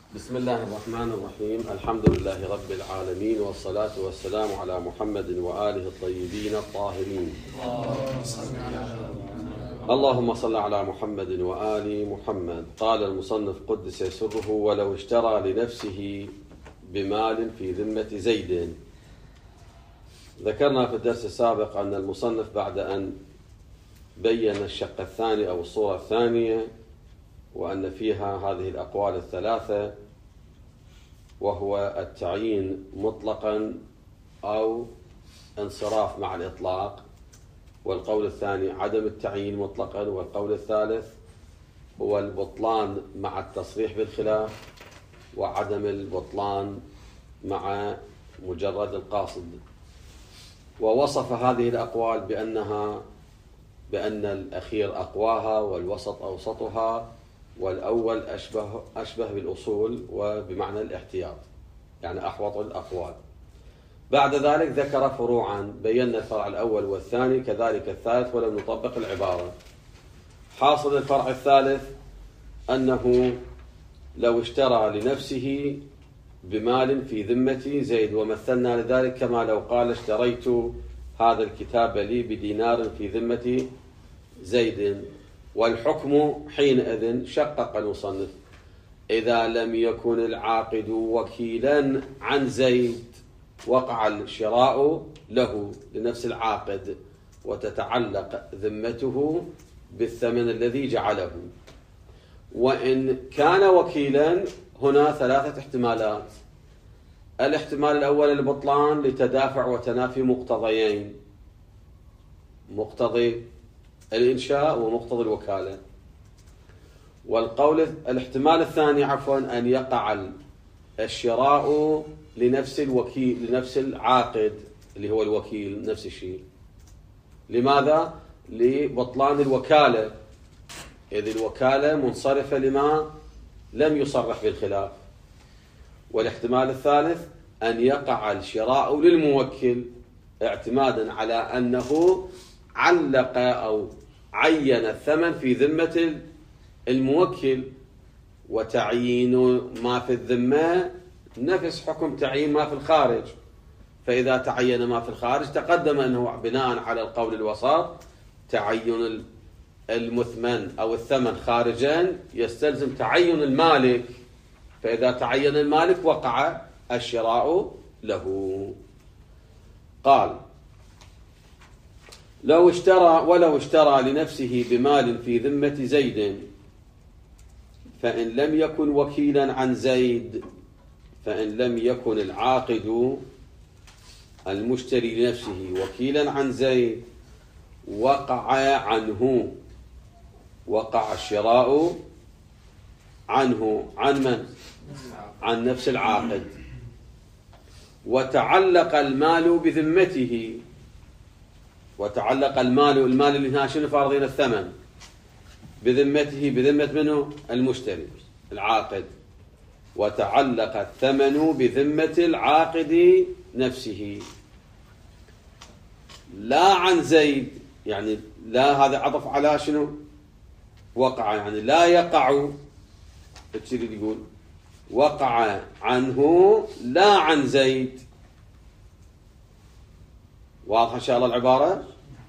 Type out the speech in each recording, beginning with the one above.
بسم الله الرحمن الرحيم. الحمد لله رب العالمين، والصلاة والسلام على محمد وآله الطيبين الطاهرين. اللهم صل على محمد وآل محمد. قال المصنف قدس سره: ولو اشترى لنفسه بمال في ذمة زيد. ذكرنا في الدرس السابق أن المصنف بعد أن بين الشق الثاني أو الصورة الثانية وأن فيها هذه الأقوال الثلاثة، وهو التعيين مطلقا أو انصراف مع الإطلاق، والقول الثاني عدم التعيين مطلقا، والقول الثالث هو البطلان مع التصريح بالخلاف وعدم البطلان مع مجرد القاصد. ووصف هذه الأقوال بأن الأخير أقواها والوسط أوسطها والأول أشبه بالأصول وبمعنى الاحتياط، يعني أحوط الأقوال. بعد ذلك ذكر فروعا، بينا الفرع الأول والثاني كذلك الثالث ولم نطبق العبارة. حاصل الفرع الثالث أنه لو اشترى لنفسه بمال في ذمة زيد، ومثلنا لذلك كما لو قال: اشتريت هذا الكتاب لي بدينار في ذمة زيد. والحكم حينئذ شقق المصنف: إذا لم يكن العاقد وكيلا عن زيد وقع الشراء له لنفس العاقد، وتتعلق ذمته بالثمن الذي جعله. وإن كان وكيلا هنا ثلاثة احتمالات. الاحتمال الأول البطلان لتدافع وتنافي مقتضيين: مقتضي الإنشاء ومقتضي الوكالة. الاحتمال الثاني أن يقع الشراء لنفس الوكيل، لنفس العاقد اللي هو الوكيل، نفس الشيء. لماذا؟ لبطلان الوكالة، إذ الوكالة منصرفة لما لم يصرح بالخلاف. والاحتمال الثالث أن يقع الشراء للموكل اعتمادا على أنه علق أو عين الثمن في ذمة الموكل، وتعيين ما في الذمة نفس حكم تعيين ما في الخارج. فإذا تعين ما في الخارج تقدم أنه بناء على القول الوسط تعين المثمن أو الثمن خارجا يستلزم تعين المالك، فإذا تعين المالك وقع الشراء له. قال: ولو اشترى لنفسه بمال في ذمة زيد، فإن لم يكن وكيلا عن زيد، فإن لم يكن العاقد المشتري لنفسه وكيلا عن زيد وقع الشراء عنه. عن من؟ عن نفس العاقد. وتعلق المال بذمته. وتعلق المال اللي هنا شنو فارضين الثمن بذمته، بذمة منه؟ المشتري العاقد. وتعلق الثمن بذمة العاقد نفسه لا عن زيد، يعني لا، هذا عطف على شنو؟ وقع، يعني لا يقع. الشيء يقول وقع عنه لا عن زيد. واضح إن شاء الله العبارة؟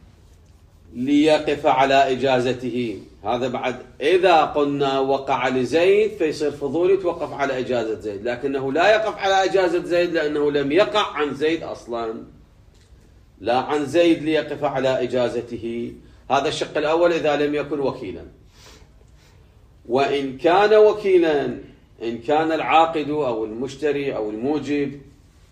ليقف على إجازته. هذا بعد إذا قلنا وقع لزيد فيصير فضول يتوقف على إجازة زيد، لكنه لا يقف على إجازة زيد لأنه لم يقع عن زيد أصلا. لا عن زيد ليقف على إجازته. هذا الشق الأول إذا لم يكن وكيلا. وإن كان وكيلا، إن كان العاقد أو المشتري أو الموجب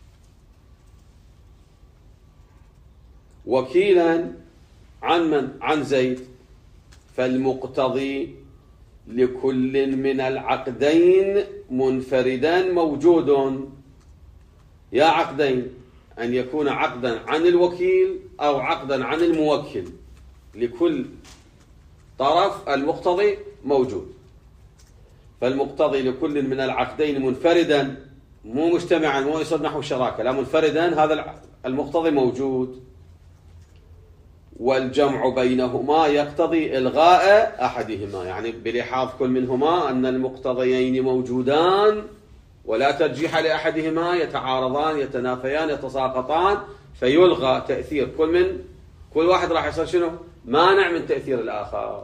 وكيلا عن من؟ عن زيد، فالمقتضي لكل من العقدين منفردا موجود. يا عقدين، أن يكون عقدا عن الوكيل أو عقدا عن الموكل، لكل طرف المقتضي موجود. فالمقتضي لكل من العقدين منفردا، مو مجتمعا، مو يصير نحو الشراكة، لا، منفردا، هذا المقتضي موجود. والجمع بينهما يقتضي إلغاء أحدهما، يعني بلحاظ كل منهما أن المقتضيين موجودان ولا ترجيح لأحدهما، يتعارضان يتنافيان يتساقطان، فيلغى تأثير كل واحد راح يصير شنو؟ مانع من تأثير الآخر.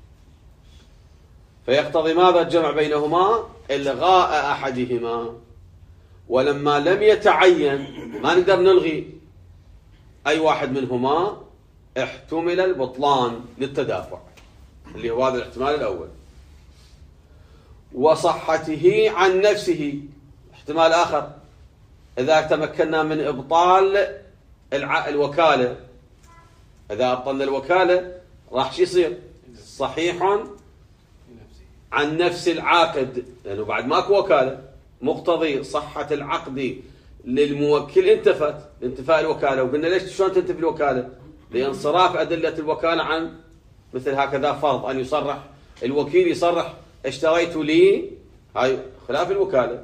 فيقتضي ماذا الجمع بينهما؟ إلغاء أحدهما. ولما لم يتعين ما نقدر نلغي أي واحد منهما، احتمل البطلان للتدافع اللي هو هذا الاحتمال الأول. وصحته عن نفسه احتمال آخر، إذا تمكنا من إبطال الوكالة، إذا أبطلنا الوكالة راح شو يصير؟ صحيح عن نفس العاقد، لأنه بعد ماكو وكالة، مقتضي صحة العقد للموكل انتفت انتفاء الوكالة. وقلنا ليش شلون تنتفي الوكالة؟ لانصراف أدلة الوكالة عن مثل هكذا فرض، أن يصرح الوكيل يصرح اشتريت لي، هاي خلاف الوكالة.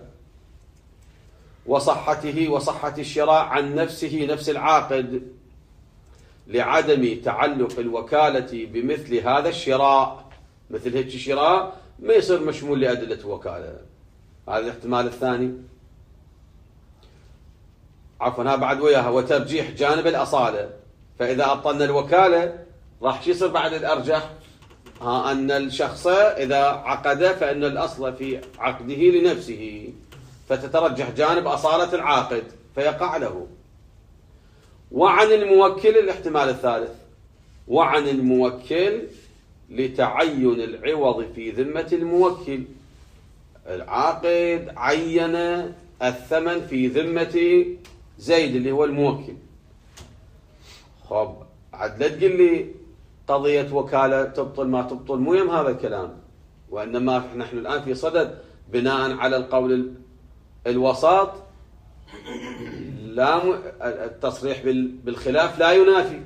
وصحة الشراء عن نفسه نفس العاقد لعدم تعلق الوكالة بمثل هذا الشراء، مثل هيك الشراء ما يصير مشمول لأدلة الوكالة. هذا الاحتمال الثاني. عفوا هذا بعد وياها. وترجيح جانب الأصالة، فإذا أبطلنا الوكالة راح شو يصير بعد الأرجح؟ أن الشخص إذا عقد فإن الأصل في عقده لنفسه، فتترجح جانب أصالة العاقد فيقع له. وعن الموكل الاحتمال الثالث، وعن الموكل لتعين العوض في ذمة الموكل، العاقد عين الثمن في ذمة زيد اللي هو الموكل. خب عاد لا تقول لي قضية وكالة تبطل ما تبطل، مو يم هذا الكلام، وإنما نحن الآن في صدد بناء على القول الوسط، لا التصريح بالخلاف لا ينافي،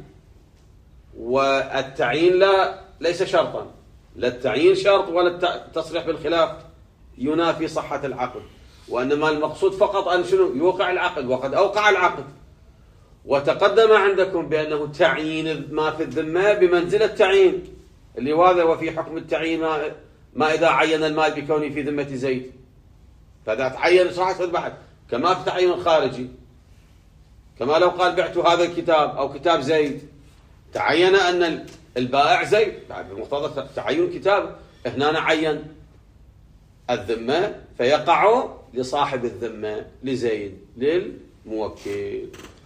والتعيين ليس شرطا، لا التعيين شرط ولا التصريح بالخلاف ينافي صحة العقد، وإنما المقصود فقط أن شنو؟ يوقع العقد، وقد أوقع العقد. وتقدم عندكم بأنه تعيين ما في الذمة بمنزلة التعيين اللي هذا. وفي حكم التعيين ما إذا عين المال بكونه في ذمة زيد، فإذا تعين صحة البحث كما في تعيين الخارجي، كما لو قال بعت هذا الكتاب أو كتاب زيد، تعين أن البائع زيد بعد بمقتضى تعين كتاب، هنا عين الذمة فيقع لصاحب الذمة لزيد للموكل.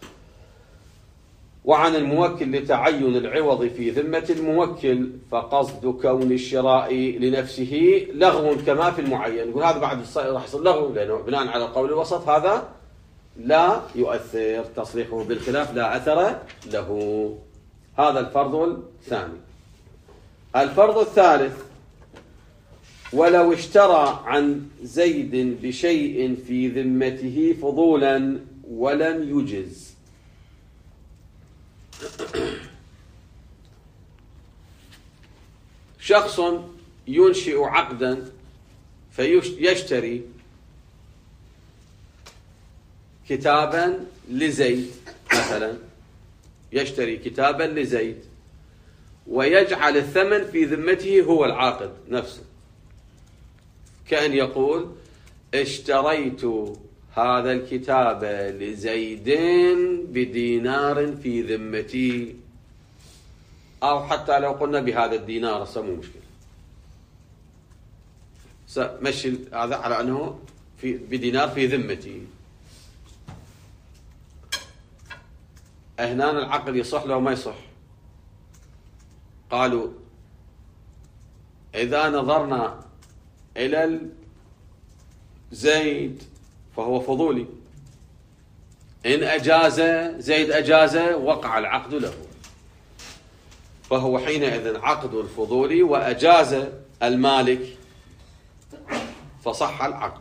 وعن الموكل لتعين العوض في ذمة الموكل، فقصد كون الشراء لنفسه لغو كما في المعين. يقول هذا بعد راح يصير لغو، لأنه بناء على القول الوسط هذا لا يؤثر، تصريحه بالخلاف لا أثر له. هذا الفرض الثاني. الفرض الثالث، ولو اشترى عن زيد بشيء في ذمته فضولا ولم يجز. شخص ينشئ عقدا فيشتري كتابا لزيد مثلا، يشتري كتابا لزيد ويجعل الثمن في ذمته هو العاقد نفسه، كأن يقول اشتريت هذا الكتاب لزيد بدينار في ذمتي، أو حتى لو قلنا بهذا الدينار مو مشكلة، مشي هذا على أنه بدينار في ذمتي. هنا العقد يصح له ما يصح؟ قالوا إذا نظرنا إلى زيد فهو فضولي، إن أجاز زيد أجاز وقع العقد له، فهو حينئذ عقد الفضولي، وأجاز المالك فصح العقد.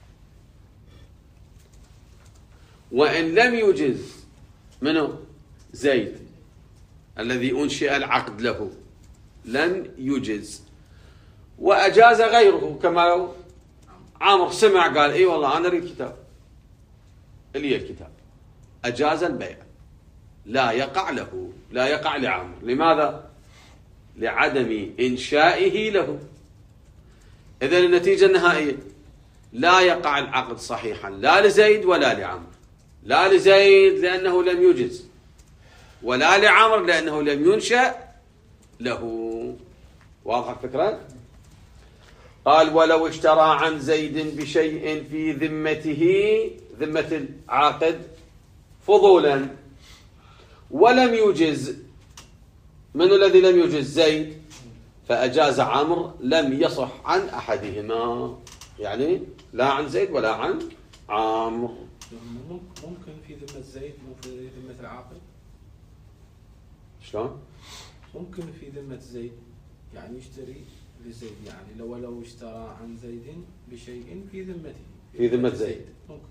وإن لم يجز منه زيد الذي أنشئ العقد له، لم يجز وأجاز غيره، كما لو عمرو سمع قال اي والله انا اريد كتاب، الي الكتاب، اجاز البيع لا يقع له، لا يقع لعمرو. لماذا؟ لعدم إنشائه له. إذن النتيجة النهائية لا يقع العقد صحيحا لا لزيد ولا لعمرو. لا لزيد لأنه لم يجز، ولا لعمرو لأنه لم ينشأ له. واضح الفكرة؟ قال ولو اشترى عن زيد بشيء في ذمته، ذمة العاقد، فضولا ولم يجز، من الذي لم يجز؟ زيد، فأجاز عمرو، لم يصح عن أحدهما، يعني لا عن زيد ولا عن عمرو. ممكن في ذمة زيد مو في ذمة العاقد؟ شلون؟ ممكن في ذمة زيد يعني يشتري لزيد، يعني لو اشترى عن زيد بشيء في ذمته، في ذمة زيد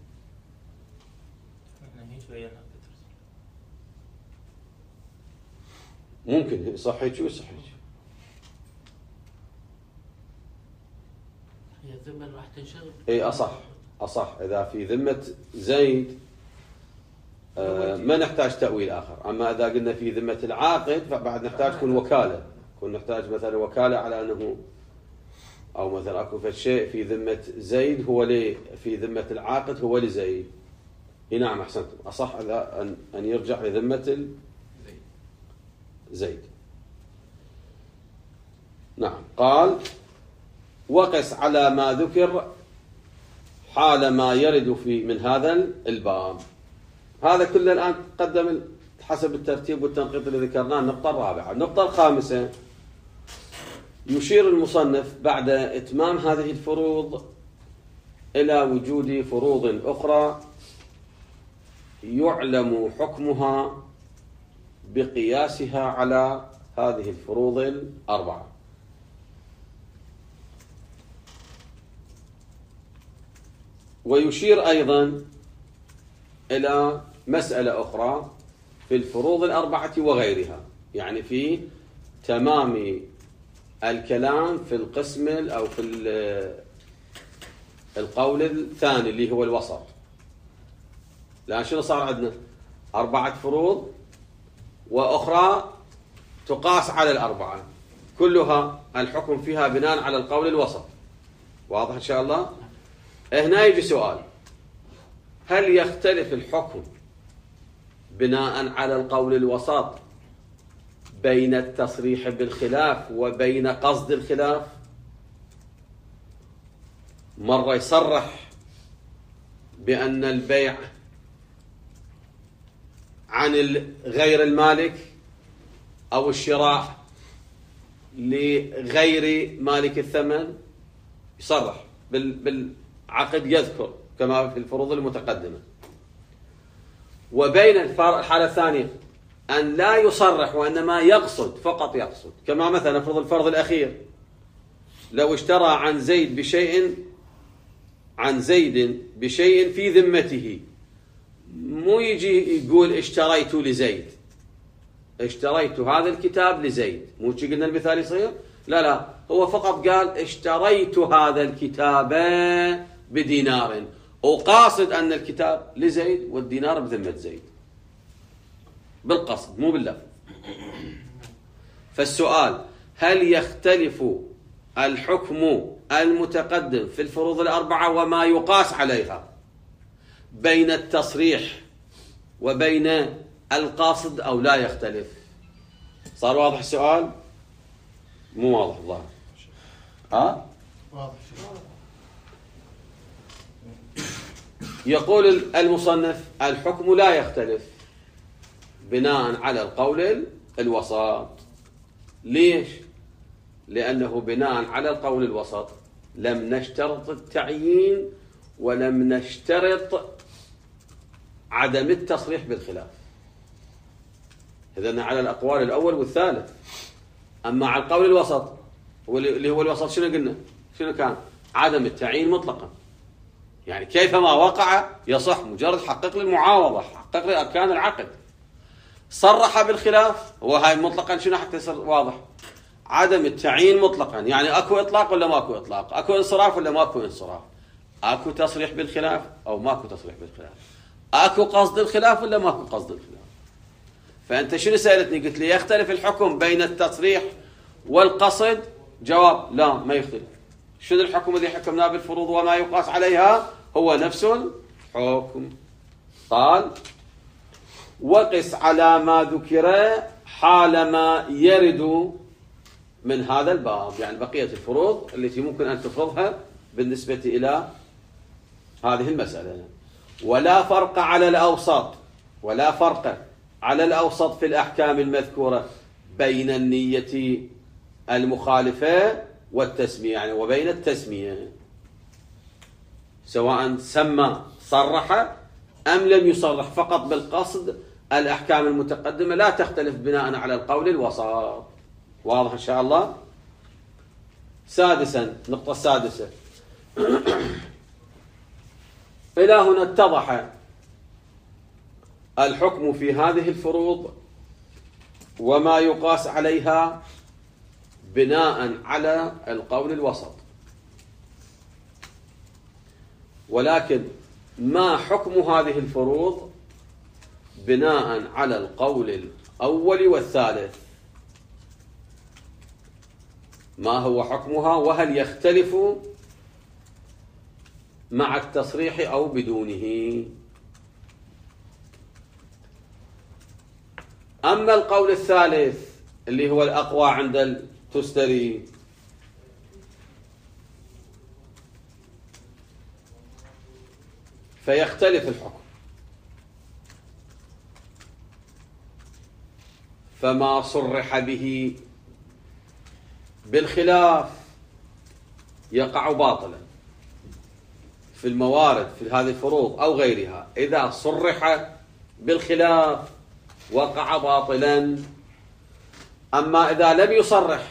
ممكن صح هيك ويصح هيك. هي الذمة راح تنشغل. اي اصح اذا في ذمة زيد ما نحتاج تأويل آخر. أما إذا قلنا في ذمة العاقد فبعد نحتاج تكون وكالة، كون نحتاج مثلا وكالة على أنه، أو مثلا أكو في شيء في ذمة زيد هو لي، في ذمة العاقد هو لزيد. نعم أحسنتم، أصح إذا أن يرجع لذمة زيد. نعم. قال وقس على ما ذكر حال ما يرد في من هذا الباب. هذا كله الآن قدم حسب الترتيب والتنقيط اللي ذكرناه. النقطة الرابعة. النقطة الخامسة، يشير المصنف بعد إتمام هذه الفروض إلى وجود فروض أخرى يعلم حكمها بقياسها على هذه الفروض الأربعة. ويشير أيضا إلى مسألة أخرى في الفروض الأربعة وغيرها، يعني في تمام الكلام في القسم أو في القول الثاني اللي هو الوسط. لأن شنو صار عندنا؟ 4 فروض وأخرى تقاس على الأربعة، كلها الحكم فيها بناء على القول الوسط. واضح إن شاء الله؟ هنا يجي سؤال: هل يختلف الحكم بناء على القول الوسط بين التصريح بالخلاف وبين قصد الخلاف؟ مرة يصرح بأن البيع عن غير المالك أو الشراء لغير مالك الثمن، يصرح بالعقد، يذكر كما في الفروض المتقدمة. وبين الحالة الثانية أن لا يصرح وإنما يقصد، فقط يقصد، كما مثلا نفرض الفرض الأخير: لو اشترى عن زيد بشيء في ذمته، مو يجي يقول اشتريت لزيد، اشتريت هذا الكتاب لزيد، مو شي قلنا المثال يصير؟ لا، هو فقط قال اشتريت هذا الكتاب بدينار، وقاصد أن الكتاب لزيد والدينار بذمة زيد، بالقصد مو باللفظ. فالسؤال: هل يختلف الحكم المتقدم في الفروض الأربعة وما يقاس عليها بين التصريح وبين القاصد أو لا يختلف؟ صار واضح السؤال؟ مو واضح الظاهر. واضح. يقول المصنف: الحكم لا يختلف بناء على القول الوسط. ليش؟ لأنه بناء على القول الوسط لم نشترط التعيين ولم نشترط عدم التصريح بالخلاف. إذن على الأقوال الأول والثالث. أما على القول الوسط اللي هو الوسط، شنو قلنا؟ شنو كان؟ عدم التعيين مطلقا، يعني كيفما وقع يصح، مجرد حقق لي المعاوضة، حقق لي أركان العقد. صرح بالخلاف، وهاي مطلقا شنو حتى يصير واضح؟ عدم التعيين مطلقا، يعني أكو إطلاق ولا ماكو إطلاق، أكو انصراف ولا ماكو انصراف، أكو تصريح بالخلاف أو ماكو تصريح بالخلاف، أكو قصد الخلاف ولا ماكو قصد الخلاف. فأنت شنو سألتني؟ قلت لي يختلف الحكم بين التصريح والقصد؟ جواب لا، ما يختلف. شنو الحكم الذي حكمناه بالفروض وما يقاس عليها؟ هو نفس الحكم. قال وقس على ما ذكر حالما يرد من هذا الباب، يعني بقية الفروض التي ممكن أن تفرضها بالنسبة إلى هذه المسألة. ولا فرق على الأوسط، ولا فرق على الأوسط في الأحكام المذكورة بين النية المخالفة والتسمية، يعني وبين التسمية، سواء سمى صرح أم لم يصرح، فقط بالقصد الأحكام المتقدمة لا تختلف بناء على القول الوسط. واضح إن شاء الله؟ سادسا، النقطة السادسة، إلى هنا اتضح الحكم في هذه الفروض وما يقاس عليها بناء على القول الوسط. ولكن ما حكم هذه الفروض بناء على القول الأول والثالث؟ ما هو حكمها وهل يختلف مع التصريح أو بدونه؟ أما القول الثالث اللي هو الأقوى عند التستري فيختلف الحكم، فما صرح به بالخلاف يقع باطلا في الموارد في هذه الفروض أو غيرها. إذا صرح بالخلاف وقع باطلا. أما إذا لم يصرح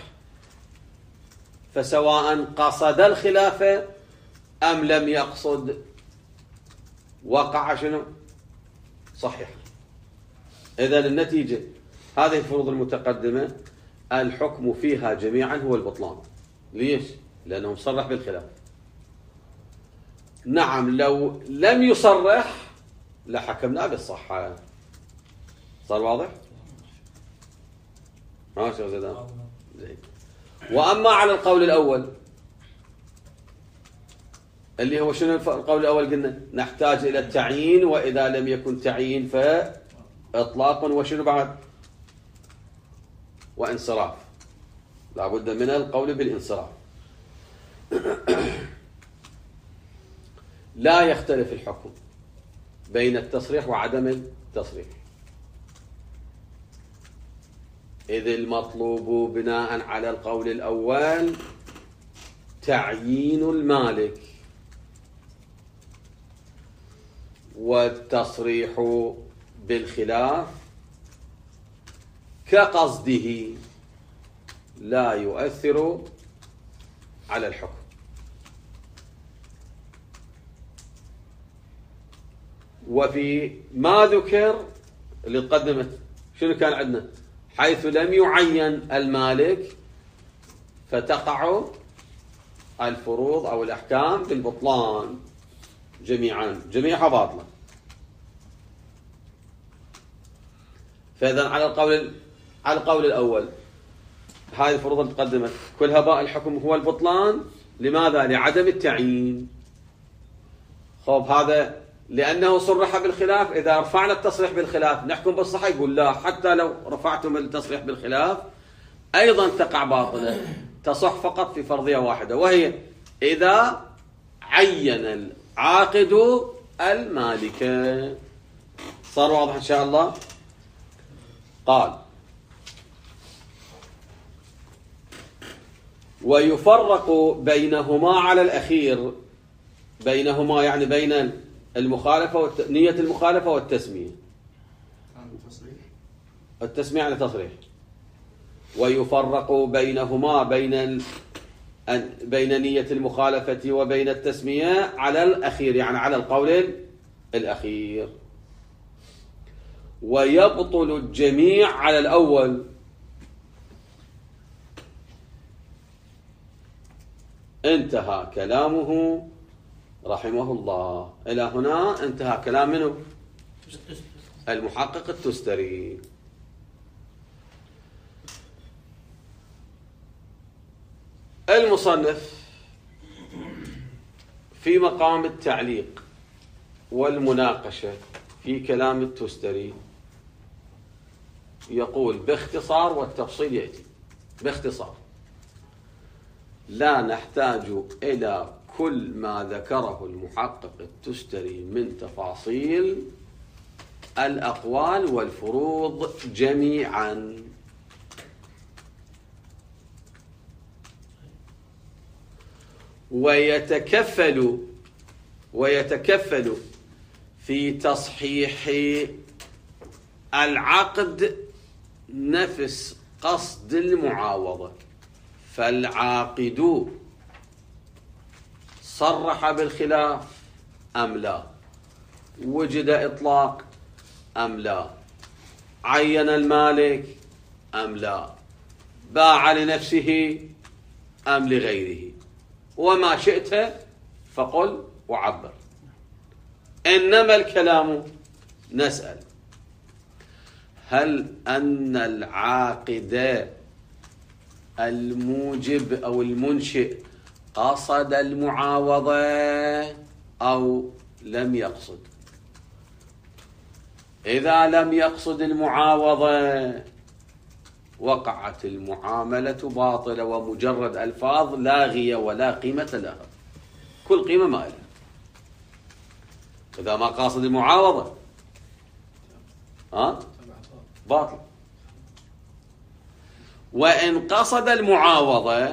فسواء قصد الخلاف أم لم يقصد وقع شنو؟ صحيح. إذا النتيجة هذه الفروض المتقدمة الحكم فيها جميعا هو البطلان. ليش؟ لأنه مصرح بالخلاف. نعم لو لم يصرح لحكمنا بالصحة. صار واضح؟ ها شو زين؟ زين. وأما على القول الأول اللي هو شنو القول الأول؟ قلنا نحتاج إلى التعيين، وإذا لم يكن تعيين فإطلاق، وشنو بعد؟ وانصراف. لا بد من القول بالانصراف. لا يختلف الحكم بين التصريح وعدم التصريح، إذ المطلوب بناء على القول الأول تعيين المالك، والتصريح بالخلاف كقصده لا يؤثر على الحكم. وفي ما ذكر اللي تقدمت شنو كان عندنا؟ حيث لم يعين المالك فتقع الفروض أو الأحكام بالبطلان جميعا، جميعها باطلة. فإذا على القول الأول هذه الفروض اللي تقدمت كلها باء الحكم هو البطلان. لماذا؟ لعدم التعيين. خب هذا لأنه صرح بالخلاف. إذا رفعنا التصريح بالخلاف نحكم بالصحة؟ يقول لا، حتى لو رفعتم التصريح بالخلاف أيضا تقع باطلة، تصح فقط في فرضية واحدة، وهي إذا عين العاقد المالك. صار واضح إن شاء الله؟ قال ويفرق بينهما على الأخير. بينهما يعني بين المخالفة نية المخالفة والتسمية. التسمية يعني تصريح. ويفرق بينهما بين نية المخالفة وبين التسمية على الأخير، يعني على القول الأخير. ويبطل الجميع على الأول. انتهى كلامه رحمه الله. إلى هنا انتهى كلام منه؟ المحقق التستري. المصنف في مقام التعليق والمناقشة في كلام التستري يقول باختصار، والتفصيل يأتي باختصار: لا نحتاج إلى كل ما ذكره المحقق التستري من تفاصيل الأقوال والفروض جميعا، ويتكفل في تصحيح العقد نفس قصد المعاوضة، فالعاقد صرح بالخلاف أم لا، وجد إطلاق أم لا، عين المالك أم لا، باع لنفسه أم لغيره، وما شئت فقل وعبر. إنما الكلام نسأل: هل أن العاقد الموجب أو المنشئ قصد المعاوضة أو لم يقصد؟ إذا لم يقصد المعاوضة وقعت المعاملة باطلة ومجرد ألفاظ لاغية ولا قيمة لها، كل قيمة ما لها. إذا ما قاصد المعاوضة باطل. وإن قصد المعاوضة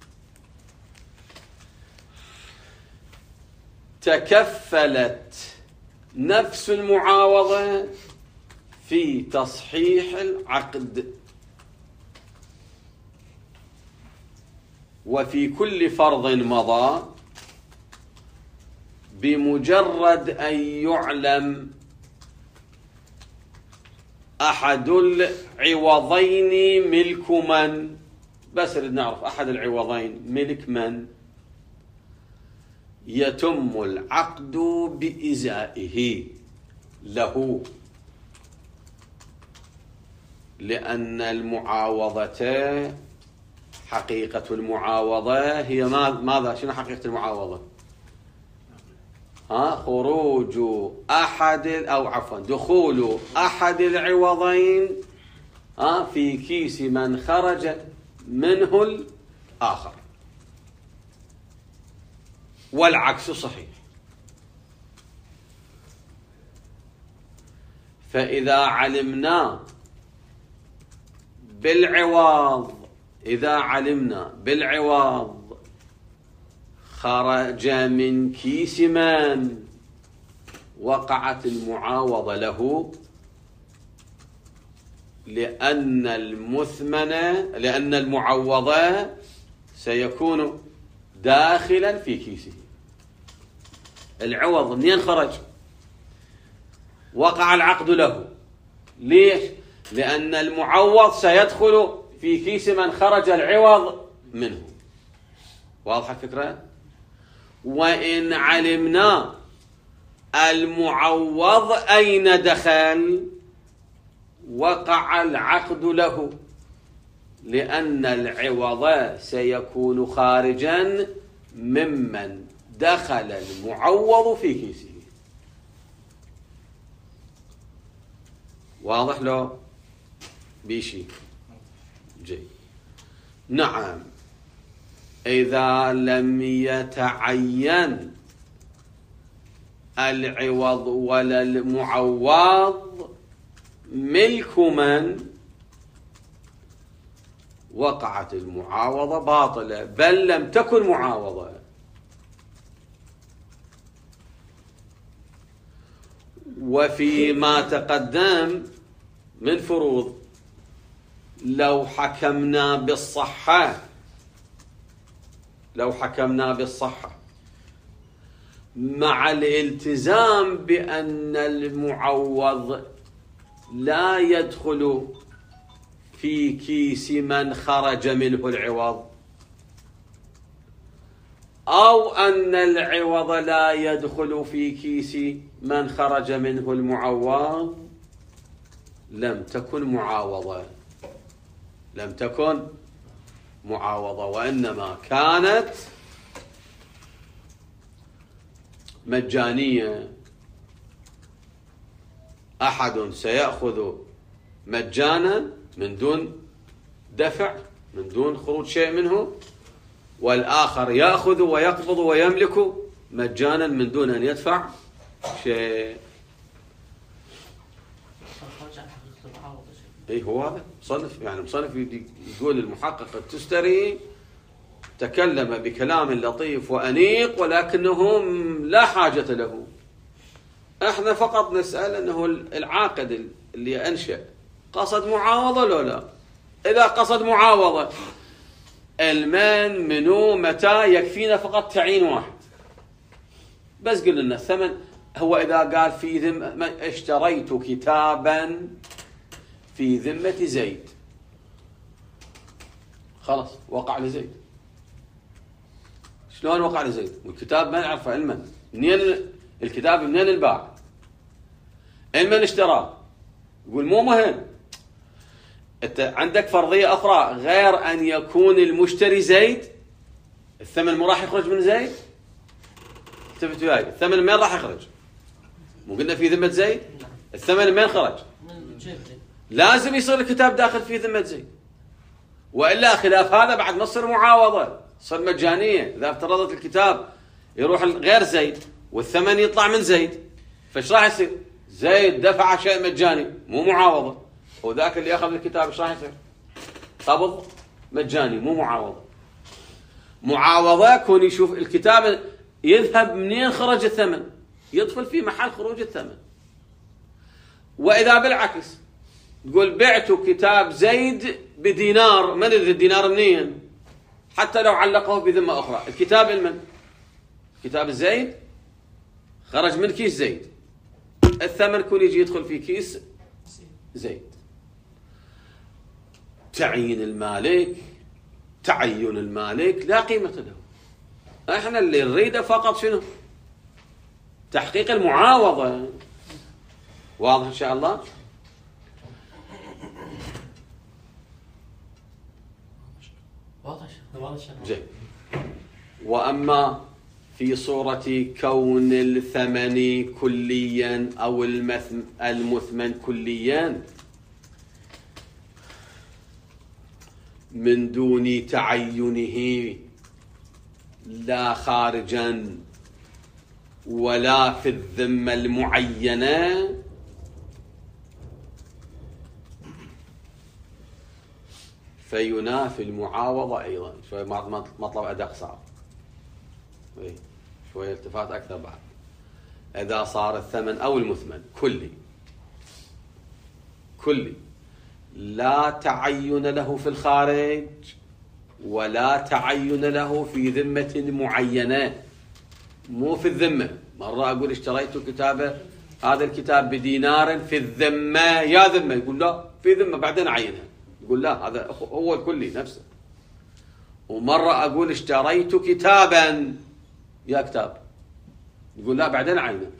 تكفلت نفس المعاوضة في تصحيح العقد، وفي كل فرض مضى بمجرد أن يعلم أحد العوضين ملك من، بس نعرف أحد العوضين ملك من، يتم العقد بإزائه له، لأن المعاوضة حقيقة المعاوضة هي ماذا؟ شنو حقيقة المعاوضة؟ خروج أحد دخول أحد العوضين في كيس من خرج منه الآخر، والعكس صحيح. فإذا علمنا بالعوض خرج من كيس من، وقعت المعاوضة له، لأن المعوضة سيكون داخلا في كيسه. العوض منين خرج؟ وقع العقد له. ليش؟ لأن المعوض سيدخل في كيس من خرج العوض منه. واضحة الفكرة؟ وإن علمنا المعوض أين دخل، وقع العقد له، لأن العوض سيكون خارجا ممن دخل المعوض في كيسه. واضح له؟ بيشي جي. نعم، إذا لم يتعين العوض ولا المعوض ملك من، وقعت المعاوضة باطلة، بل لم تكن معاوضة. وفيما تقدم من فروض، لو حكمنا بالصحة مع الالتزام بأن المعوض لا يدخل في كيس من خرج منه العوض، أو أن العوض لا يدخل في كيس من خرج منه المعوض، لم تكن معاوضة. معاوضة، وإنما كانت مجانية. أحد سيأخذ مجانا من دون دفع، من دون خروج شيء منه، والآخر يأخذ ويقبض ويملك مجانا من دون أن يدفع شيء. اي هو هذا مصنف، يعني مصنف يقول المحقق التستري تكلم بكلام لطيف وأنيق ولكنه لا حاجة له. احنا فقط نسأل انه العاقد اللي انشأ قصد معاوضة لو لا. اذا قصد معاوضة المن منو متى يكفينا فقط تعيين واحد بس. قل لنا الثمن هو اذا قال في ذمة اشتريت كتابا في ذمة زيد، خلاص وقع لزيد. شلون وقع لزيد؟ والكتاب ما نعرفه علما. منين الكتاب؟ منين الباع؟ المن اشتراه؟ يقول مو مهم. انت عندك فرضية أخرى غير أن يكون المشتري زيد. الثمن مو راح يخرج من زيد؟ التفت وياي، الثمن من راح يخرج؟ مو قلنا في ذمة زيد؟ الثمن من خرج؟ لازم يصير الكتاب داخل في ذمة زيد، وإلا خلاف هذا بعد ما تصير معاوضة، تصير مجانية. إذا افترضت الكتاب يروح غير زيد والثمن يطلع من زيد، فايش راح يصير؟ زيد دفع شيء مجاني مو معاوضة، وذاك اللي أخذ الكتاب ايش راح يصير؟ قبض مجاني مو معاوضة. معاوضة كون يشوف الكتاب يذهب منين خرج الثمن، يدخل في محل خروج الثمن. وإذا بالعكس تقول بعت كتاب زيد بدينار، من الدينار منين؟ حتى لو علقه بذمة أخرى، الكتاب المن؟ كتاب الزيد خرج من كيس زيد، الثمن كون يجي يدخل في كيس زيد. تعيين المالك، تعين المالك لا قيمة له. احنا اللي نريده فقط شنو؟ تحقيق المعاوضة. واضح إن شاء الله؟ جيد. وأما في صورة كون الثمن كليا أو المثمن كليا من دون تعينه لا خارجا ولا في الذمة المعينة، فينافي المعاوضة أيضا. شوية مطلب أدق صعب، شوية التفات أكثر بعد. إذا صار الثمن أو المثمن كلي لا تعين له في الخارج ولا تعين له في ذمة معينة، مو في الذمة. مرة أقول اشتريت كتابة، هذا الكتاب بدينار في الذمة، يا ذمة، يقول لا في ذمة بعدين أعينها، يقول لا هذا هو الكلي نفسه. ومرة أقول اشتريت كتابا، يا كتاب، يقول لا بعدين أعينه،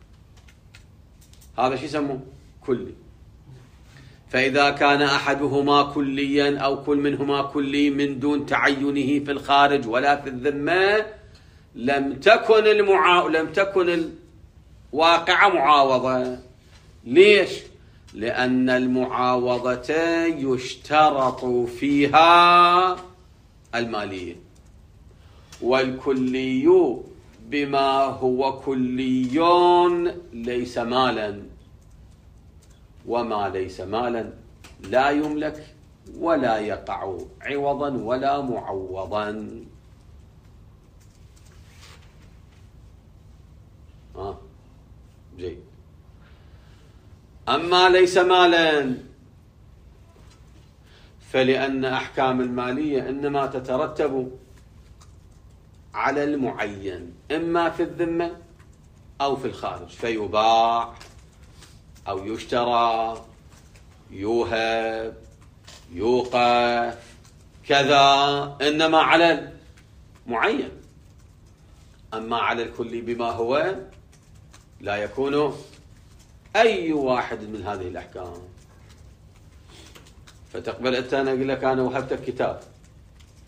هذا شو يسموه؟ كلي. فإذا كان أحدهما كليا أو كل منهما كلي من دون تعينه في الخارج ولا في الذمة لم تكن الواقعة معاوضة. ليش؟ لأن المعاوضة يشترط فيها المالية، والكلي بما هو كلي ليس مالا، وما ليس مالا لا يملك ولا يقع عوضا ولا معوضا. جيد. أما ليس مالا فلأن أحكام المالية إنما تترتب على المعين، إما في الذمة أو في الخارج، فيباع أو يشترى، يوهب، يوقف، كذا، إنما على المعين. أما على الكل بما هو لا يكون أي واحد من هذه الأحكام. فتقبل أنت، أنا أقول لك أنا وهبتك كتاب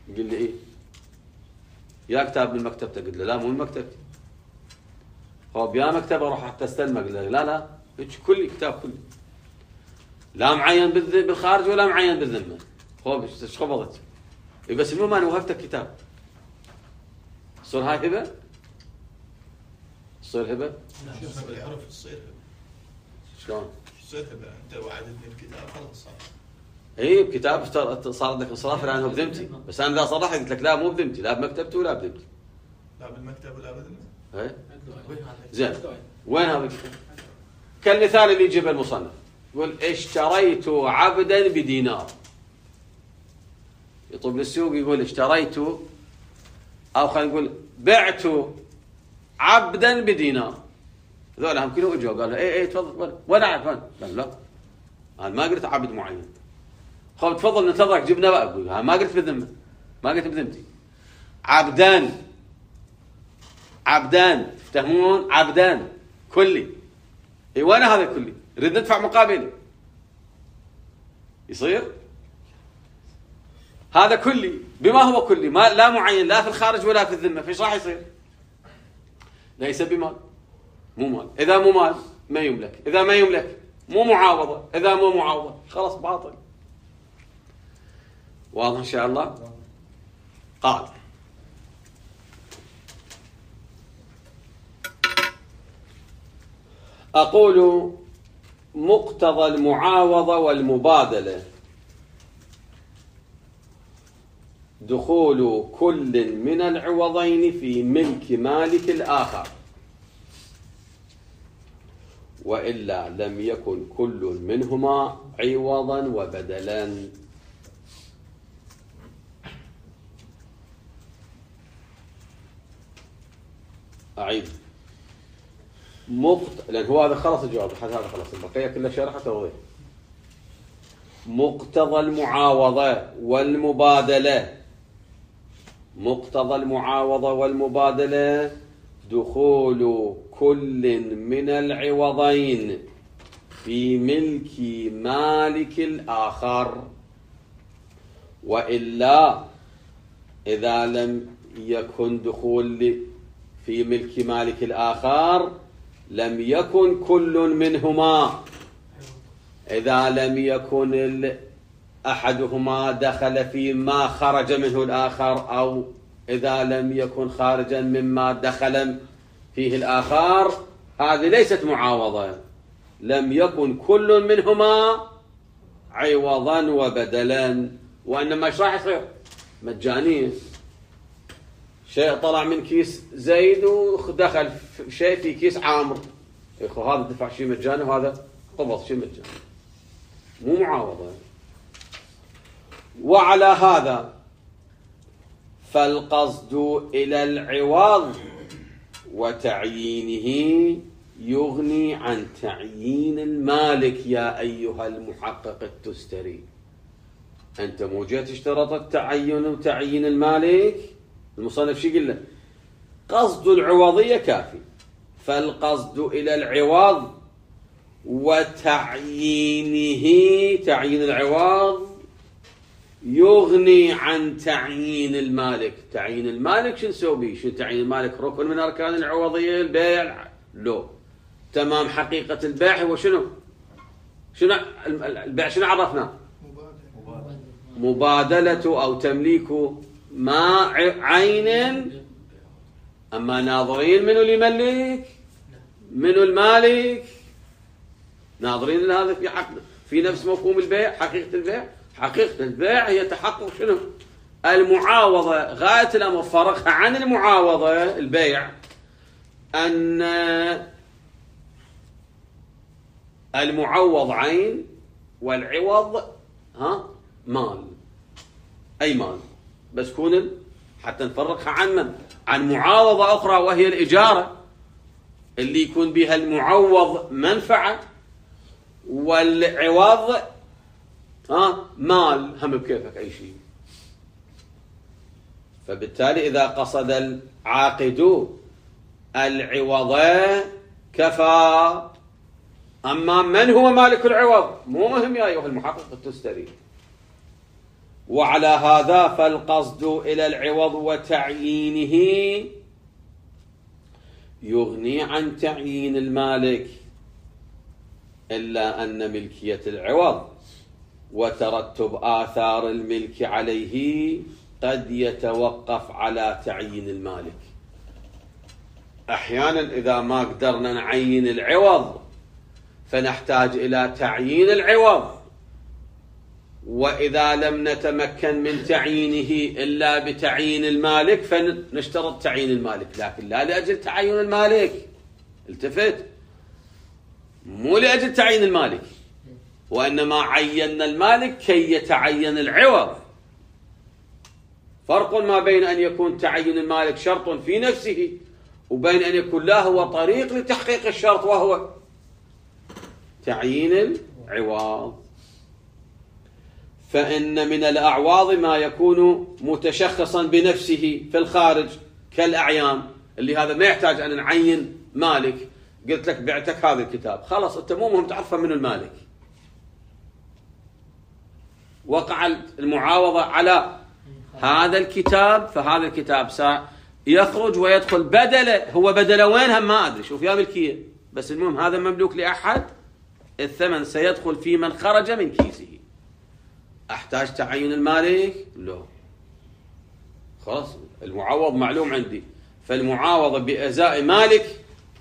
يقول لي إيه؟ يا كتاب من مكتبته. قلت له لا مو من مكتبتي. طب يا مكتبه اروح حتى استلمه. قلت له لا هيك كلي كتاب كلي، لا معين بالخارج ولا معين بالذمه. هو ايش خبطت؟ بس المهم انا وهبتك كتاب. تصير هاي هبه؟ تصير هبه؟ لا شو يعرف تصير هبه. شلون؟ تصير هبه انت وعدتني بكتاب خلاص صار. اي بكتاب صار عندك انصراف لانه بذمتي، بس انا اذا صرحت قلت لك لا مو بذمتي، لا بمكتبتي ولا بذمتي. لا بالمكتب ولا بذمتي. اي زين وين هذا الكتاب؟ كالمثال اللي يجيبه المصنف يقول اشتريت عبدا بدينار. يطب للسوق يقول اشتريت، او خلينا نقول بعت عبدا بدينار. ذولا هم كلهم اجوا قالوا اي تفضل وين اعرف وين؟ قال لا انا ما قلت عبد معين. خذ تفضل ننتظرك جبنا بقى. اقول ما قلت بالذمه، ما قلت بذمتي. عبدان تفهمون؟ عبدان كلي. اي وين هذا كلي؟ نريد ندفع مقابله. يصير هذا كلي بما هو كلي، ما لا معين لا في الخارج ولا في الذمه، فايش راح يصير؟ ليس بمال، مو مال. اذا مو مال ما يملك، اذا ما يملك مو معاوضه، اذا مو معاوضه خلاص باطل. واضح ان شاء الله؟ قال أقول مقتضى المعاوضة والمبادلة دخول كل من العوضين في ملك مالك الآخر، وإلا لم يكن كل منهما عوضا وبدلا. أعيد لأن هو هذا خلص الجواب، هذا خلص، البقية كلها شرح توضيح. مقتضى المعاوضة والمبادلة، مقتضى المعاوضة والمبادلة دخول كل من العوضين في ملك مالك الآخر، وإلا إذا لم يكن دخول في ملك مالك الآخر لم يكن كل منهما، إذا لم يكن أحدهما دخل فيما خرج منه الآخر، أو إذا لم يكن خارجا مما دخل فيه الآخر، هذه ليست معاوضة. لم يكن كل منهما عوضا وبدلا، وإنما ايش راح يصير؟ مجانية. شيء طلع من كيس زيد ودخل شيء في كيس عامر، هذا دفع شيء مجاني وهذا قبض شيء مجاني، مو معاوضة. وعلى هذا فالقصد إلى العوض وتعيينه يغني عن تعيين المالك. يا أيها المحقق التستري، أنت مو جيت اشترطت التعين وتعيين المالك؟ المصنف شو يقول له؟ قصد العوضية كافي، فالقصد إلى العوض وتعيينه، تعيين العوض يغني عن تعيين المالك. تعيين المالك شو نسوي به؟ شو تعيين المالك؟ ركن من أركان العوضية البيع؟ لو تمام. حقيقة البيع هو شنو البيع شنو عرفنا؟ مبادلة أو تمليك ما عين. أما ناظرين منو اللي يملك؟ منو المالك؟ ناظرين هذا في حق في نفس مفهوم البيع. حقيقة البيع، حقيقة البيع هي تحقق شنو؟ المعاوضة. غاية الأمر فرقها عن المعاوضة البيع أن المعوض عين والعوض مال، أي مال، بس كون حتى نفرقها عن من؟ عن معاوضة أخرى وهي الإجارة، اللي يكون بها المعوض منفعة والعوض مال، هم بكيفك أي شيء. فبالتالي إذا قصد العاقد العوض كفى. أما من هو مالك العوض مو مهم يا أيها المحقق التستري. وعلى هذا فالقصد إلى العوض وتعيينه يغني عن تعيين المالك، إلا أن ملكية العوض وترتب آثار الملك عليه قد يتوقف على تعيين المالك. أحيانا إذا ما قدرنا نعين العوض فنحتاج إلى تعيين العوض، وإذا لم نتمكن من تعيينه إلا بتعيين المالك فنشترط تعيين المالك، لكن لا لأجل تعين المالك، التفت، مو لأجل تعيين المالك، وإنما عينا المالك كي يتعين العوض. فرق ما بين أن يكون تعين المالك شرط في نفسه وبين أن يكون لا هو طريق لتحقيق الشرط وهو تعيين العوض. فإن من الأعواض ما يكون متشخصا بنفسه في الخارج كالأعيان، اللي هذا ما يحتاج أن نعين مالك. قلت لك بعتك هذا الكتاب، خلاص أنت مو مهم تعرفه من المالك، وقع المعاوضة على هذا الكتاب، فهذا الكتاب سيخرج ويدخل بدله، هو بدله وين هم ما أدري، شوف يا ملكية، بس المهم هذا مملوك لأحد، الثمن سيدخل في من خرج من كيسه. أحتاج تعين المالك؟ لا، خلاص المعوض معلوم عندي، فالمعاوضة بإزاء مالك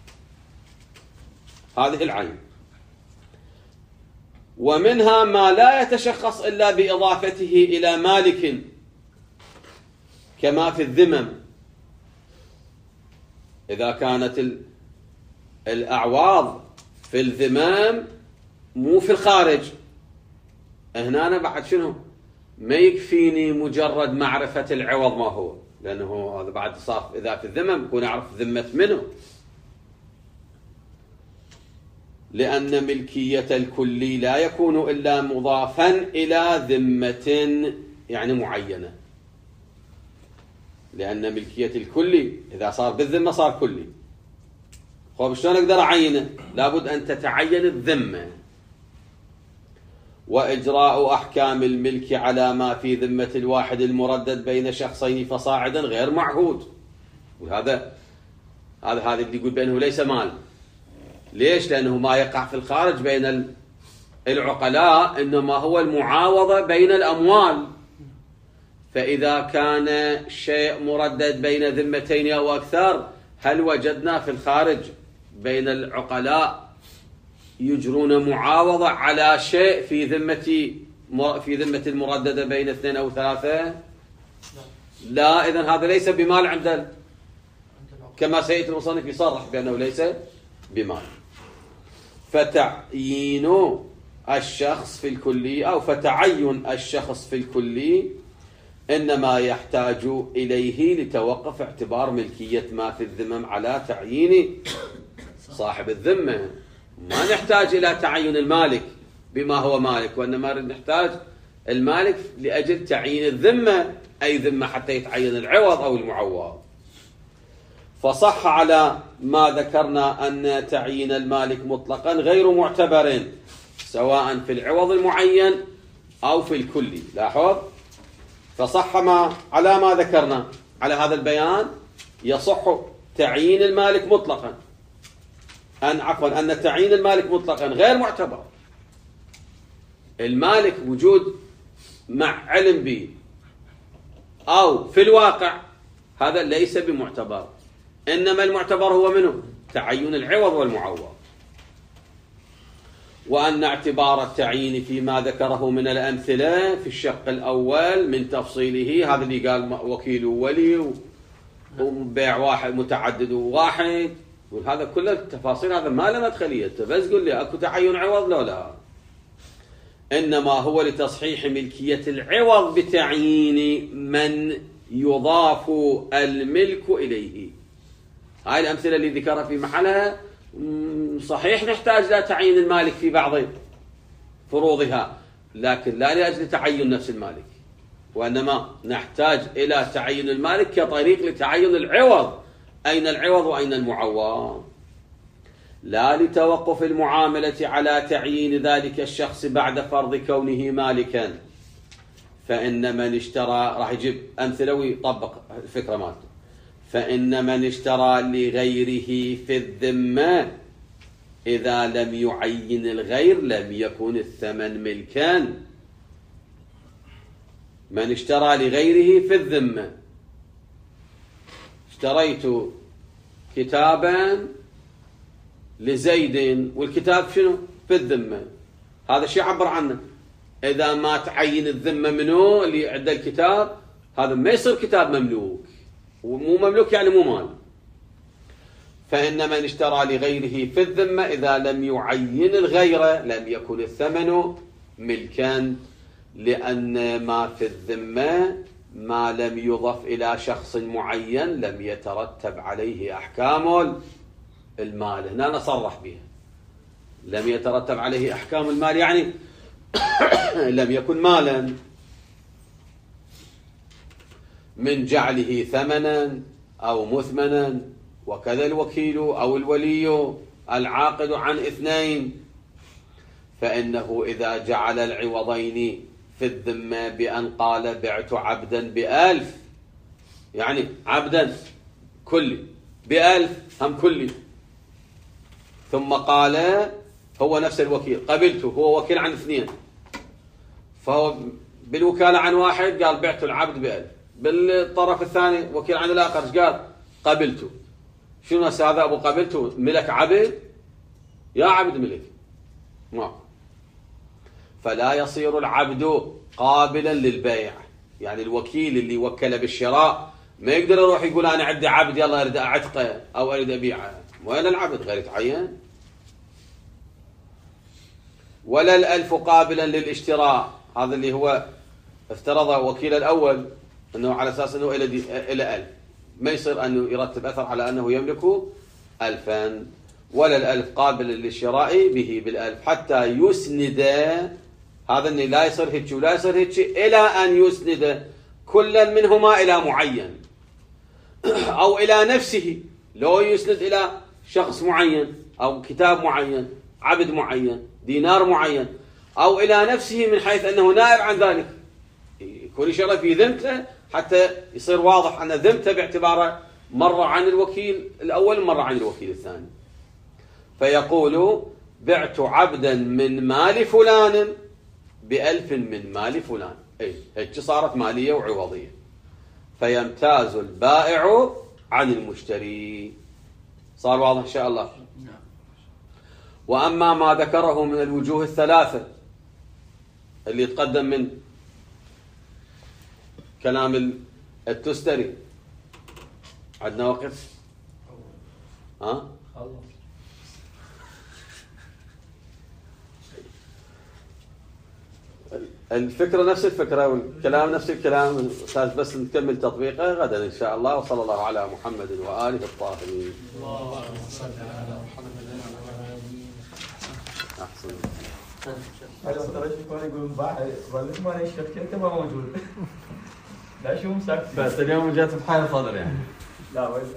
هذه العين. ومنها ما لا يتشخص إلا بإضافته إلى مالك كما في الذمم، إذا كانت الأعواض في الذمم مو في الخارج، هنا أنا بعد شنو ما يكفيني مجرد معرفة العوض ما هو، لأنه هذا بعد صار إذا في الذمم يكون أعرف ذمة منه، لأن ملكية الكلي لا يكون إلا مضافا إلى ذمة يعني معينة، لأن ملكية الكلي إذا صار بالذمة صار كلي. خب شلون أقدر أعينه؟ لابد أن تتعين الذمة. وإجراء أحكام الملك على ما في ذمة الواحد المردد بين شخصين فصاعدا غير معهود. وهذا اللي يقول بأنه ليس مال. ليش؟ لأنه ما يقع في الخارج بين العقلاء، إنما هو المعاوضة بين الأموال. فإذا كان شيء مردد بين ذمتين أو أكثر، هل وجدنا في الخارج بين العقلاء يجرون معاوضة على شيء في ذمة المرددة بين اثنين أو ثلاثة؟ لا. إذن هذا ليس بمال عند كما سيأتي المصنف يصرح بأنه ليس بمال. فتعيين الشخص في الكلي أو فتعين الشخص في الكلي إنما يحتاج إليه لتوقف اعتبار ملكية ما في الذمم على تعيين صاحب الذمة. ما نحتاج إلى تعين المالك بما هو مالك، وإنما نحتاج المالك لأجل تعيين الذمة، أي ذمة حتى يتعين العوض أو المعوض. فصح على ما ذكرنا أن تعيين المالك مطلقا غير معتبر سواء في العوض المعين أو في الكلي. لاحظ، فصح على ما ذكرنا، على هذا البيان يصح تعيين المالك مطلقا، أن تعيين المالك مطلقا غير معتبر. المالك وجود مع علم به أو في الواقع هذا ليس بمعتبر، إنما المعتبر هو منه تعين العوض والمعوض. وأن اعتبار التعيين فيما ذكره من الأمثلة في الشق الأول من تفصيله، هذا اللي قال وكيل وولي وبيع واحد متعدد واحد، وهذا كل التفاصيل هذا ما له مدخلية، انت بس قل لي اكو تعين عوض لا. إنما هو لتصحيح ملكية العوض بتعيين من يضاف الملك إليه. هاي الأمثلة اللي ذكرها في محلها صحيح نحتاج إلى تعيين المالك في بعض فروضها، لكن لا لأجل تعين نفس المالك، وإنما نحتاج إلى تعيين المالك كطريق لتعين العوض، أين العوض وأين المعوض، لا لتوقف المعاملة على تعيين ذلك الشخص بعد فرض كونه مالكا، فإن من اشترى، راح يجيب أمثلة ويطبق الفكرة مالته. فإن من اشترى لغيره في الذمة إذا لم يعين الغير لم يكن الثمن ملكا. من اشترى لغيره في الذمة، اشتريت كتابا لزيد والكتاب شنو؟ في الذمة، هذا الشيء عبر عنه. إذا ما تعين الذمة منه اللي عنده الكتاب، هذا ما يصير كتاب مملوك، ومو مملوك يعني مو مال. فإن من اشترى لغيره في الذمة إذا لم يعين الغير لم يكن الثمن ملكا، لأن ما في الذمة ما لم يضف إلى شخص معين لم يترتب عليه أحكام المال. هنا نصرح بها، لم يترتب عليه أحكام المال، يعني لم يكن مالا من جعله ثمنا أو مثمنا. وكذا الوكيل أو الولي العاقد عن اثنين، فإنه إذا جعل العوضين في الذمة بأن قال بعت عبدا ب1000، يعني عبدا كلي ب1000 هم كلي، ثم قال هو نفس الوكيل قبلته، هو وكيل عن 2، فهو بالوكالة عن واحد قال بعت العبد ب1000، بالطرف الثاني وكيل عن الآخر قال قبلته. شنو هذا أبو قبلته؟ ملك عبد؟ يا عبد ملك ما. فلا يصير العبد قابلا للبيع، يعني الوكيل اللي وكل بالشراء ما يقدر يروح يقول أنا عندي عبد يلا أريد أعتقه أو أريد أبيعه. وين العبد؟ غير يتعين. ولا ال1000 قابلا للاشتراء، هذا اللي هو افترض وكيل الأول أنه على أساس أنه إلى 1000، ما يصير أنه يرتب أثر على أنه يملك 1000. ولا ال1000 قابل للشراء به بال1000 حتى يسند، هذا اللي لا يصير هيك ولا يصير هيك، إلى أن يسند كلا منهما إلى معين أو إلى نفسه. لو يسند إلى شخص معين أو كتاب معين، عبد معين، دينار معين، أو إلى نفسه من حيث أنه نائب عن ذلك، يكون شرع في ذمته حتى يصير واضح أن ذمته باعتباره مرة عن الوكيل الأول ومرة عن الوكيل الثاني. فيقول بعت عبدا من مال فلان ب1000 من مال فلان، أي هيك صارت مالية وعوضية. فيمتاز البائع عن المشتري. صار واضح إن شاء الله؟ وأما ما ذكره من الوجوه الثلاثة اللي يتقدم من كلام التستري، عندنا وقت؟ ها؟ الفكرة نفس الفكرة والكلام نفس الكلام، بس نكمل تطبيقه غدا إن شاء الله. وصلى الله على محمد وآله الطاهرين. اللهم صل على محمد وعلى آله. أحسن. هذا ترى شكواني يقول بعد ما أنا الشيخ كنت ما موجود. لا شو مسك. بس اليوم جات بحال صدر يعني. لا